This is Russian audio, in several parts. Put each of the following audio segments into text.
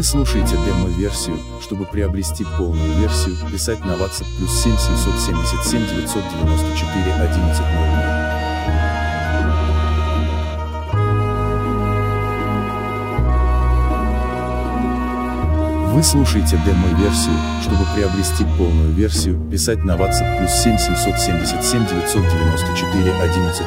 Вы слушаете демо-версию. Чтобы приобрести полную версию, писать на WhatsApp +7 777 994 1100. Вы слушаете демо-версию. Чтобы приобрести полную версию, писать на WhatsApp +7 777 994 1100.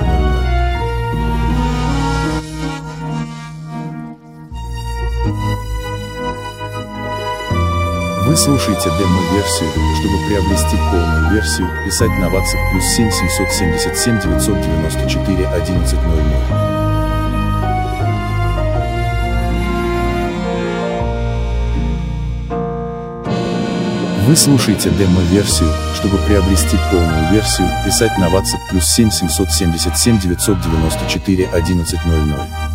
Вы слушаете демо-версию. Чтобы приобрести полную версию, писать на WhatsApp +7 777 994 1100. Вы слушаете демо-версию. Чтобы приобрести полную версию, писать на WhatsApp +7 777 994 1100.